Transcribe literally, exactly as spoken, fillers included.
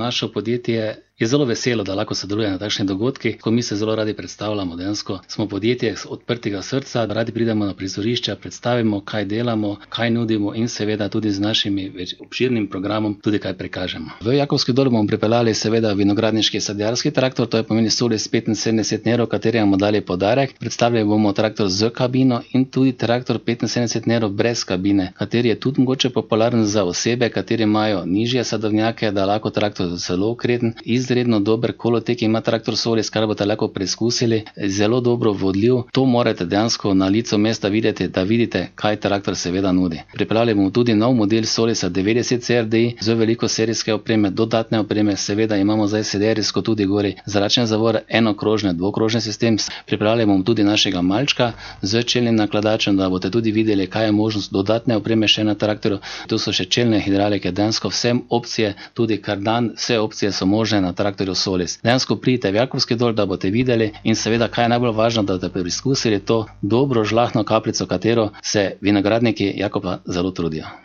naše podjetje je zelo veselo, da lahko sodeluje na takšnih dogodkih, ko mi se zelo radi predstavljamo. Dejansko smo podjetje odprtega srca, radi pridemo na prizorišča, predstavimo, kaj delamo, kaj nudimo in seveda tudi z našimi več obširnim programom tudi kaj prikažemo. V Jakobski Dol bomo pripeljali seveda vinogradniški sadjarski traktor, to je pomeni Solis petinsedemdeset Nero, kateremu bomo dali podarek. Predstavljali bomo traktor z kabino in tudi traktor petinsedemdeset Nero brez kabine, kateri je tudi mogoče popularen za osebe, kateri imajo nižje sadovnjake, da lahko traktor zelo okreten, izredno dober kolotek ima traktor Solis, kar boste lahko preizkusili, zelo dobro vodljiv. To morate dejansko na licu mesta videti, da vidite, kaj traktor seveda nudi. Pripeljali bomo tudi nov model Solisa devetdeset C R D I z veliko serijske opreme, dodatne opreme, seveda imamo zdaj serijsko tudi gori zračne zavore, enokrožne, dvokrožni sistem. Pripeljali bomo tudi našega malčka z čelnim nakladačem, da boste tudi videli, kaj je možnost dodatne opreme še na traktorju. Tu so še čelne hidralike, dejansko vse opcije, tudi kardan, vse opcije so možne na traktorju Solis. Dejansko pridite v Jakobski Dol, da boste videli in seveda, kaj je najbolj važno, da boste preizkusili to dobro žlahtno kapljico, katero se vinogradniki Jakoba zelo trudijo.